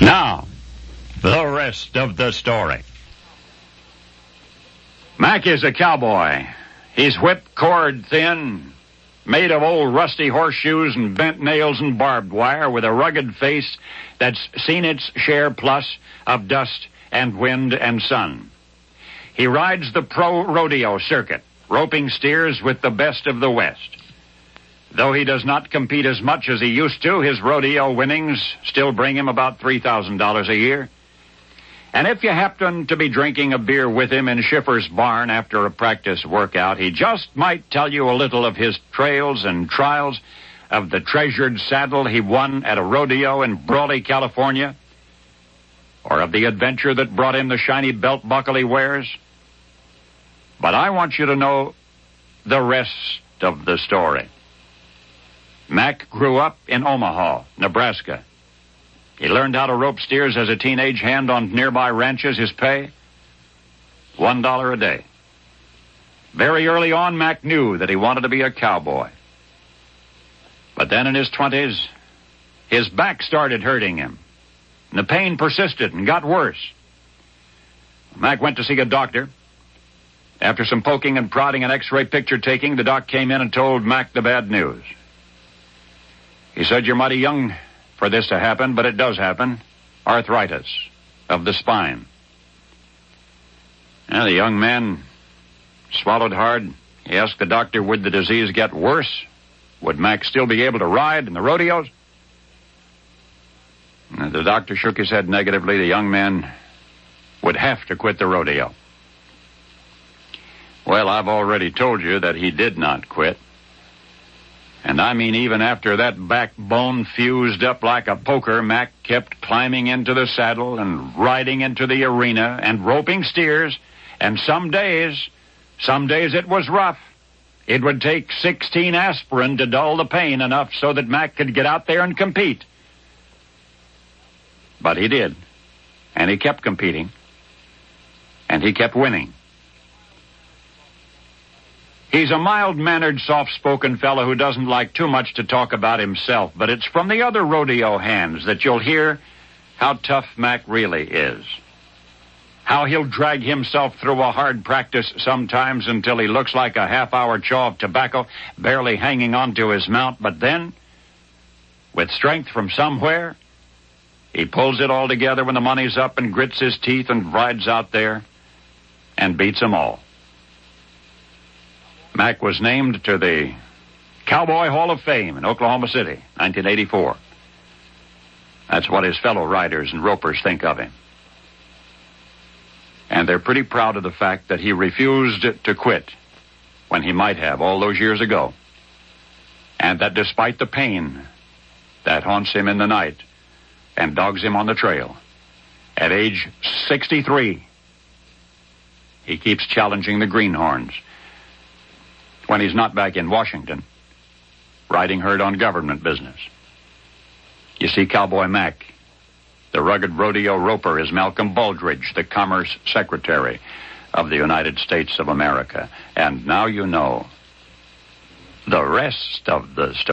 Now, the rest of the story. Mac is a cowboy. He's whipcord thin, made of old rusty horseshoes and bent nails and barbed wire, with a rugged face that's seen its share plus of dust and wind and sun. He rides the pro rodeo circuit, roping steers with the best of the West. Though he does not compete as much as he used to, his rodeo winnings still bring him about $3,000 a year. And if you happen to be drinking a beer with him in Schiffer's barn after a practice workout, he just might tell you a little of his trails and trials, of the treasured saddle he won at a rodeo in Brawley, California, or of the adventure that brought him the shiny belt buckle he wears. But I want you to know the rest of the story. Mac grew up in Omaha, Nebraska. He learned how to rope steers as a teenage hand on nearby ranches. His pay, $1 a day. Very early on, Mac knew that he wanted to be a cowboy. But then in his 20s, his back started hurting him. And the pain persisted and got worse. Mac went to see a doctor. After some poking and prodding and x-ray picture taking, the doc came in and told Mac the bad news. He said, "You're mighty young for this to happen, but it does happen. Arthritis of the spine." And the young man swallowed hard. He asked the doctor, would the disease get worse? Would Mac still be able to ride in the rodeos? And the doctor shook his head negatively. The young man would have to quit the rodeo. Well, I've already told you that he did not quit. And I mean, even after that backbone fused up like a poker, Mac kept climbing into the saddle and riding into the arena and roping steers. And some days it was rough. It would take 16 aspirin to dull the pain enough so that Mac could get out there and compete. But he did. And he kept competing. And he kept winning. He's a mild-mannered, soft-spoken fellow who doesn't like too much to talk about himself, but it's from the other rodeo hands that you'll hear how tough Mac really is. How he'll drag himself through a hard practice sometimes until he looks like a half-hour chaw of tobacco barely hanging onto his mount, but then, with strength from somewhere, he pulls it all together when the money's up and grits his teeth and rides out there and beats them all. Mac was named to the Cowboy Hall of Fame in Oklahoma City, 1984. That's what his fellow riders and ropers think of him. And they're pretty proud of the fact that he refused to quit when he might have all those years ago. And that despite the pain that haunts him in the night and dogs him on the trail, at age 63, he keeps challenging the greenhorns when he's not back in Washington, riding herd on government business. You see, Cowboy Mac, the rugged rodeo roper, is Malcolm Baldridge, the Commerce Secretary of the United States of America. And now you know the rest of the story.